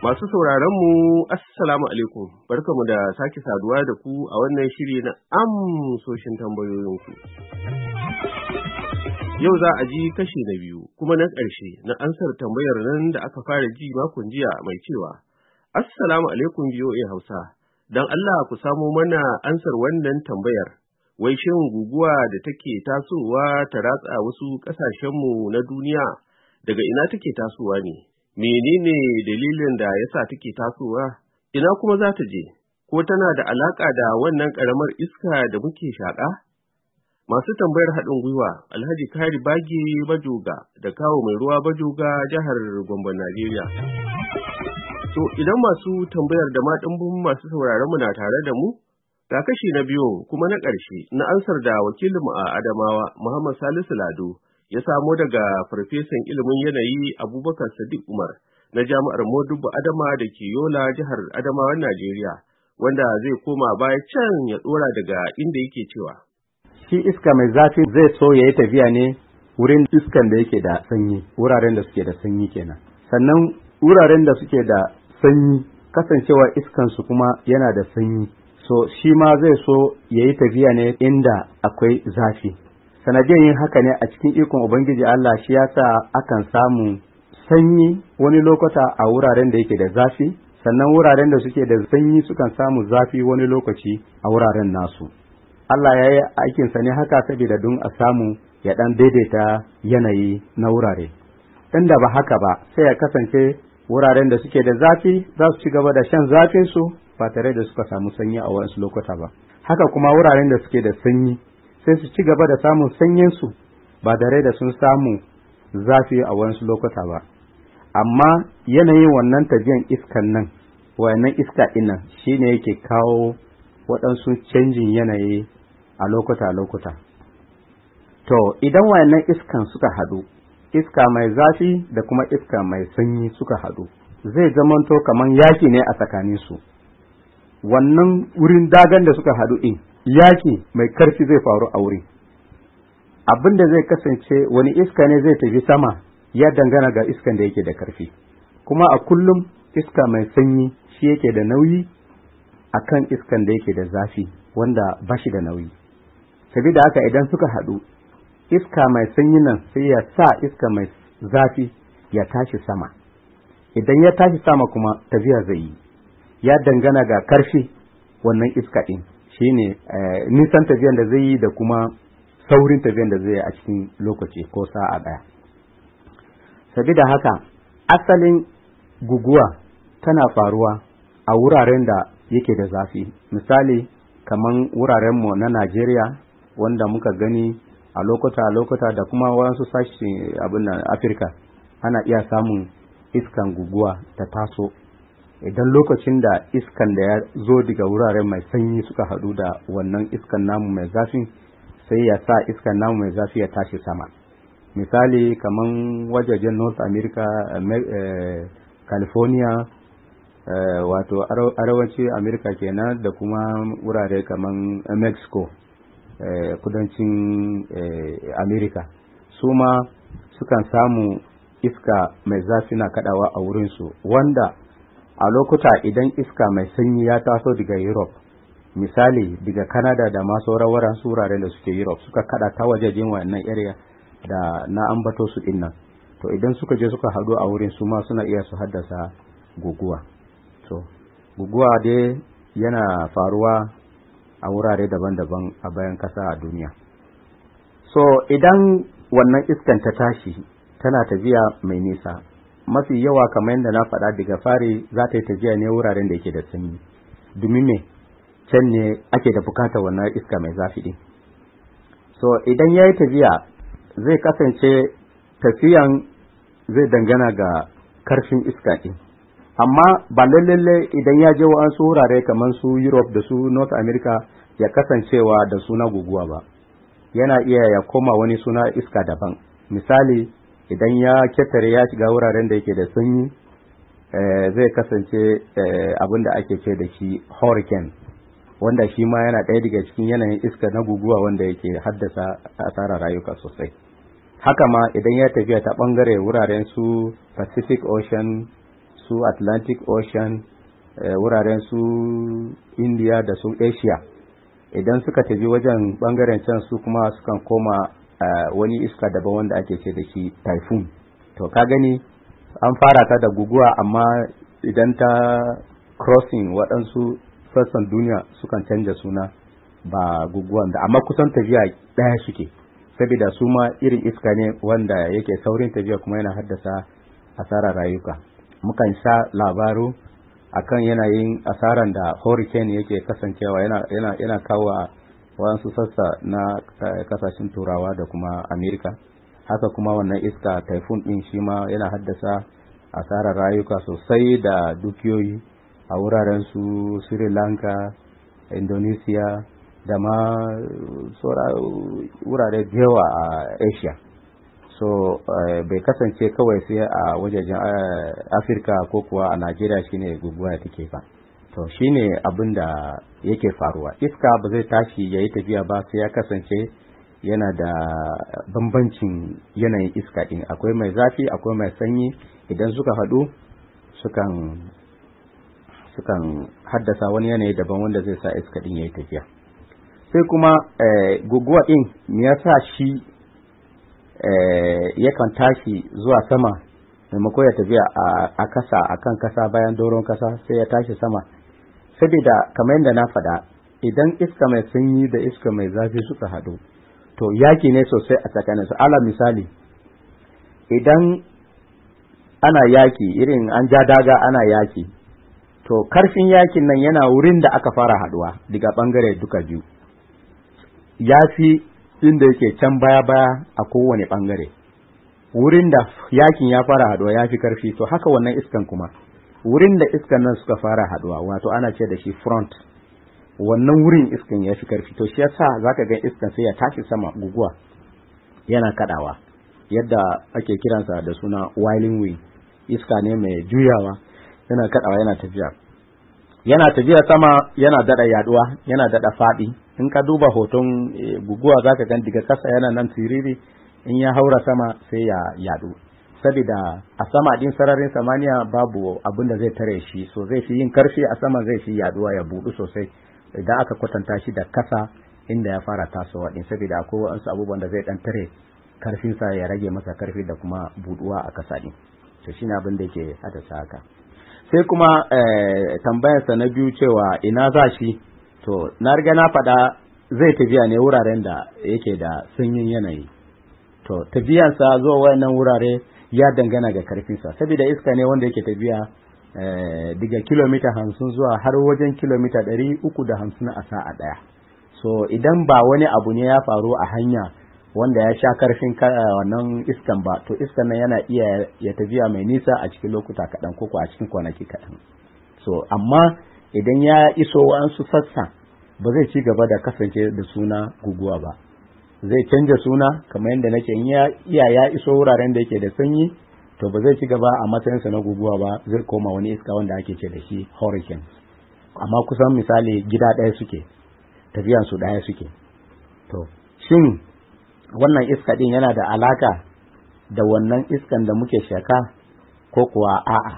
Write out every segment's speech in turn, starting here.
Masu sauraronmu, Assalamu alaikum, barkamu da sake saduwa da ku a wannan shiri na amsoshin tambayoyinku. Yau za a ji kashi na biyu kuma na ƙarshe na ansar tambayar nan da aka fara ji makon jiya mai cewa, Assalamu alaikum VOA Hausa, don Allah ku samo mana ansar wannan tambayar, wai shin guguwa da take tasowa ta ratsa wasu ƙasashenmu na duniya daga ina take tasowa ne? Menene dalilin da yasa take tasowa? Ina kuma za ta je? Ko tana da alaƙa da wannan ƙaramar iska da muke shaƙa? Masu tambayar haɗin gwiwa Alhaji Kari Bage Bajoga da Kawo Mai Ruwa Bajoga jihar Gombe, Najeriya. To idan masu tambayar da ma ɗimbin masu sauraron mu na tare da mu, ga kashi na biyu kuma na ƙarshe na ansar da wakilinmu a Adamawa Muhammad Salisu Lado ya samo daga farfesan ilimin yanayi Abubakar Sadiq Umar na Jami'ar Modubbo Adama da ke Yola jihar Adamawan Najeriya, wanda zai koma baya can ya ɗora daga inda yake cewa. Shi iska mai zafi zai so ya yi tafiya ne wurin iskan da yake da sanyi, wuraren da suke da sanyi kenan. Sannan wuraren da suke da sanyi, kasancewa iskansu kuma yana da sanyi, so shi ma zai so ya yi tafiya ne inda akwai zafi. Sanadiyar yin haka ne a cikin ikon Ubangiji Allah shi ya sa akan samu sanyi wani lokuta a wuraren da yake da zafi, sannan wuraren da suke da sanyi sukan samu zafi wani lokaci a wuraren nasu. Allah ya yi aikinsa ne haka saboda don a samu ya ɗan daidaita yanayi na wurare. Inda ba haka ba sai ya kasance wuraren da suke da zafi za su ci gaba da shan zafinsu ba tare da suka samu sanyi a wasu lokuta ba. Haka kuma wuraren da suke da sanyi sai su ci gaba da samun sanyinsu ba tare da sun samu zafi a wasu lokuta ba. Amma yanayin wannan tafiyan iskan nan, wannan iska ɗinnan shi ne yake kawo waɗansu canjin yanayi a lokuta. To, idan wayannan iskan suka haɗu, iska mai zafi da kuma iska mai sanyi suka haɗu, zai zamanto kamar yaki ne a tsakaninsu. Wannan wurin dagan da suka haɗu ɗin, yaki mai karfi zai faru a wuri. Abin da zai kasance wani iska ne zai tafi sama ya dangana ga iskan da yake da karfi. Kuma a kullum iska mai sanyi shi yake da nauyi akan iskan da yake da zafi wanda ba shi da nauyi. Sabida haka idan suka haɗu, iska mai sanyi nan sai ya sa iska mai zafi ya tashi sama. Idan ya tashi sama kuma tafiya zai yi. Ya dangana ga karfi wannan iska ɗin. Shi ne nisan tafiyan da zai yi da kuma saurin tafiyan da zai yi a cikin lokaci ko sa'a ɗaya. Sabida haka asalin guguwa tana faruwa a wuraren da yake da zafi. Misali kaman wurarenmu na Najeriya wanda muka gani a lokuta da kuma wasu sashi abin Afirka ana iya samun iskan guguwa ta taso. Idan lokacin da iskan da ya zo daga wuraren mai sanyi suka haɗu da wannan iskan namu mai zafi sai ya sa iskan namu mai zafi ya tashi sama. Misali kaman wajajen North America, California, wato arewacin America kenan da kuma wurare kaman Mexico, kudancin America. Su ma sukan samu iska mai zafi na kaɗawa a wurinsu, wanda a lokuta idan iska mai sanyi ya taso daga Europe, misali daga Canada da ma sauran wuraren da suke Europe suka kada ta wajejen wannan area da na ambato su dinnan, to idan suka je suka hadu a wurin su ma suna iya su haddasa guguwa. To guguwa dai yana faruwa a wurare daban-daban a bayan kasa a duniya. So idan wannan iskan ta tashi tana tafiya mai nisa, mafi yawa kamar yadda na faɗa daga fari za ta yi tafiya ne wuraren da yake da sanyi, domin me can ne ake da bukatar wannan iska mai zafi ɗin. So idan ya yi tafiya zai kasance tafiyan zai dangana ga karfin iska ɗin, amma ba lalle idan ya je wa'ansu wurare kamar su Europe da su North America ya kasancewa da suna guguwa ba, yana iya ya koma wani suna iska daban. Misali idan ya ketare ya shiga wuraren da yake da sanyi, zai kasance abin da ake ce da shi hurricane, wanda shi ma yana ɗaya daga cikin yanayin iska na guguwa wanda yake haddasa asarar rayuka sosai. Haka ma idan ya tafiya ta ɓangare wuraren su Pacific Ocean, su Atlantic Ocean, wuraren su India da su Asia. Idan suka tafi wajen bangaren can su kuma sukan koma wani iska daban wanda ake ce da shi typhoon. To ka gani an fara ta da guguwa, amma idan ta crossing waɗansu sassan duniya sukan canja suna ba guguwan da, amma kusan tafiya ɗaya suke, saboda su ma irin iska ne wanda yake saurin tafiya kuma yana haddasa asarar rayuka. Mukan sha labaru akan yanayin asaran da hurricane yake kasancewa yana kawo wasu sassa na kasashen turawa da kuma Amerika. Haka kuma wannan iska typhoon din shi ma yana haddasa asarar rayuka sosai da dukiyoyi a wuraren su Sri Lanka, Indonesia da ma wurare da yawa a Asia. So bai kasance kawai sai a wajejen Afirka ko kuwa a Najeriya shine guguwa take ba. To shine abin da yake faruwa. Iska ba zai tashi yayi tafiya ba sai ya kasance yana da bambancin yanayin iska din. Akwai mai zafi, akwai mai sanyi. Idan suka haɗu sukan haddasa wani yanayi daban wanda zai sa iska din yayi tafiya. Sai kuma guguwa din me yasa shi yakan tashi zuwa sama maimako ya tafiya a kasa, akan kasa, bayan doron kasa sai ya tashi sama? Saboda kamar yadda na faɗa, idan iska mai sanyi da iska mai zafi suka haɗu, to yaki ne sosai a tsakaninsu. Ala misali, idan ana yaki, irin an ja daga ana yaki, to karfin yakin nan yana wurin da aka fara haɗuwa daga ɓangare duka biyu, ya fi inda yake can baya a kowane ɓangare. Wurin da yakin ya fara haɗuwa ya fi karfi. To haka wannan iskan kuma, wurin da iskan nan suka fara haɗuwa, wato ana ce da shi front, wannan wurin iskan ya fi karfi. To shi yasa zaka ga iskan sai ya tashi sama, guguwa yana kadawa, yadda ake kiransa da suna wailing wind. Iska ne mai juyawa, yana kadawa, yana tafiya sama, yana dada yaduwa, yana dada fadi. In ka duba hoton guguwa zaka ga daga kasa yana nan siriri, in ya haura sama sai ya yadu. Saboda a sama din sararin samaniya babu abin da zai tare shi, so zai fi yin karfi a sama, zai fi yaduwa ya budu sosai idan aka kwatanta shi da kasa inda ya fara tasowa din. Saboda akwai wasu abubuwan da zai dan tare karfinsa ya rage masa karfi da kuma buduwa a kasa din. To shine abin da yake haddasa haka. Sai kuma tambayarsa na biyu cewa ina za shi, to na riga na faɗa zai tafiya ne wuraren da yake da sanyin yanayi. To tafiyansa zuwa wayannan wurare ya dangana ga karfinsa, saboda iska ne wanda yake tafiya daga kilomita 50 zuwa har wajen kilomita 350 a sa'a ɗaya. So idan ba wani abu ne ya faru a hanya wanda ya sha karfin wannan iskan ba, to iskan nan yana iya ya tafiya mai nisa a cikin lokuta kaɗan ko a cikin kwanaki kaɗan. So amma idan ya iso wasu sassa, ba zai ci gaba da kasance da suna guguwa ba, zai canja suna. Kamar yadda nake, in ya iso wuraren da yake da sanyi, to ba zai ci gaba a matsayinsa na guguwa ba, zai koma wani iska wanda ake ce da shi hurricane. Amma kusan misali gida ɗaya suke, tafiyansu ɗaya suke. To shin wannan iska din yana da alaka da wannan iskan da muke shaka ko kuwa a'a?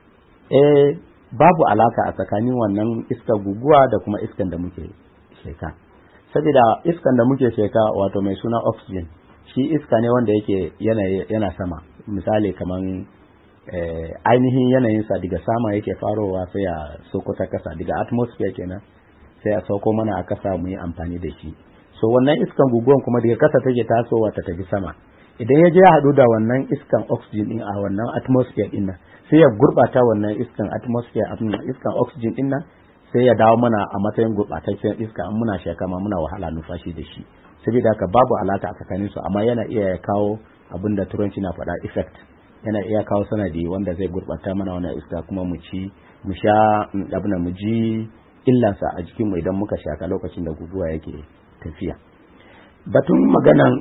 Babu alaka a tsakanin wannan iska guguwa da kuma iskan da muke sheka. Saboda iskan da muke sheka, wato mai suna oxygen, shi iska ne wanda yake yana sama. Misali kaman ainihin yanayinsa daga sama yake farowa sai ya sauko ta kasa, daga atmosphere kenan, sai ya sauko mana a kasa mu yi amfani da shi. So wannan iskan guguwan kuma daga kasa take tasowa ta tafi sama. Idan ya je ya haɗu da wannan iskan oxygen din a wannan atmosphere din nan, sai ya gurbata wannan iskan atmosphere, iskan oxygen din nan, sai ya dawo mana a matsayin gurbataccen iska, an muna shaka ma muna wahala numfashi da shi. Saboda haka babu alaka a tsakanin su, amma yana iya kawo abin da turanci na faɗa effect, yana iya kawo sanadi wanda zai gurbata mana wannan iska, kuma mu sha abin mu ji illansa a jikinmu idan muka shaka lokacin da guguwa yake tafiya. Batun maganan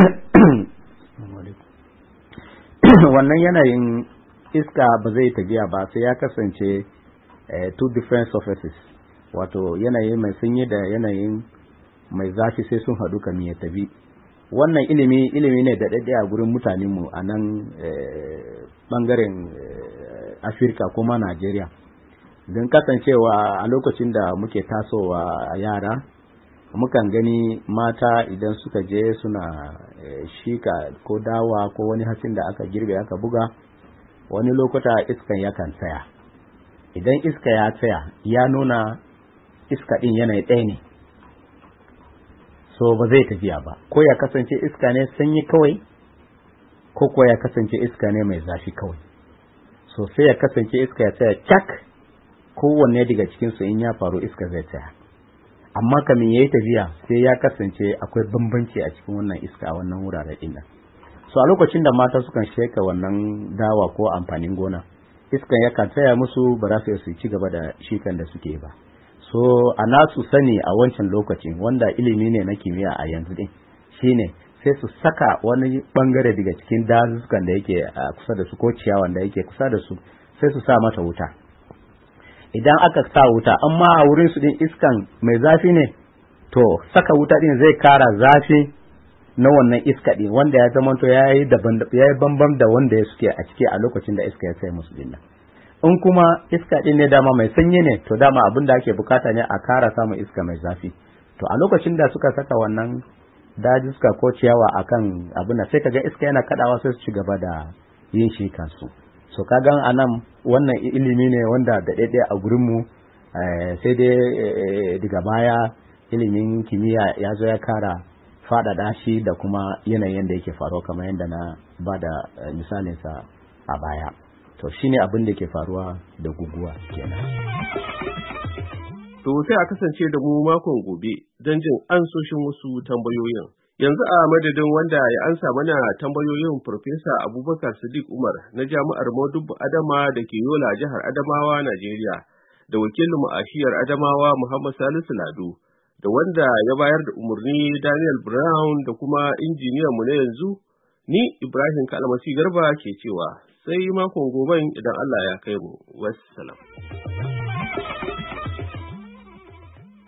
wannan yanayin iska ba zai tafiya ba sai ya kasance two different surfaces, wato yanayi mai sanyi da yanayin mai zafi sai sun haɗu kamin ya tafi. Wannan ilimi ne da daɗe a gurin mutanenmu a nan ɓangaren Afirka kuma Najeriya. Don kasancewa a lokacin da muke tasowa yara, mukan gani mata idan suka je suna shika ko dawa ko wani hatsin da aka girbe aka buga, wani lokuta iskan yakan tsaya. Idan iska ya tsaya ya nuna iska ɗin yanayi ɗaya ne, so ba zai tafiya ba, ko ya kasance iska ne sanyi kawai ko ya kasance iska ne mai zafi kawai. So sai ya kasance iska ya tsaya cak, kowanne daga cikinsu in ya faru iska zai tsaya. Amma kamin ya yi tafiya sai ya kasance akwai bambanci a cikin wannan iska a wannan wurare ɗin nan. So a lokacin da mata sukan sheka wannan dawa ko amfanin gona, iskan yakan tsaya musu, ba za su ci gaba da shikan da suke ba. So a nasu sani a wancan lokacin, wanda ilimi ne na kimiyya a yanzu din, shine sai su saka wani bangare daga cikin dazuzzukan da yake kusa da su ko ciyawan da yake kusa da su, sai su sa mata wuta. Idan aka sa wuta, amma a wurin su din iskan mai zafi ne, to saka wuta din zai kara zafi na wannan iska din, wanda ya zama to yayi bambam da wanda ya suke a ciki a lokacin da iska ya sai musu dinnan. In kuma iska din ne dama mai sanyi ne, to dama abin da ake bukata ne a kara samun iska mai zafi. To a lokacin da suka saka wannan dajiska ko ciyawa akan abin da, sai kaga iska yana kadawa, sai su ci gaba da yin shi kansu. So kaga anan wannan ilimi ne wanda da daidai a gurin mu, sai dai daga baya ilimin kimiyya ya zo ya kara faɗaɗa shi da kuma yanayin da yake faruwa, kamar yadda na ba da misalinsa a baya. To shine abin da ke faruwa da guguwa kenan. To sai a kasance da mu makon gobe don jin ansoshin wasu tambayoyin. Yanzu a madadin wanda ya ansa mana tambayoyin Farfesa Abubakar Sadiq Umar na Jami'ar Modubbu Adama da ke Yola, jihar Adamawa, Najeriya, da wakilinmu a shiyar Adamawa Muhammad Salisu Lado, da wanda ya bayar da umarni Daniel Brown, da kuma injiniyanmu na yanzu, ni Ibrahim Kalmasi Garba ke cewa sai makon goben idan Allah ya kai mu. Wassalam.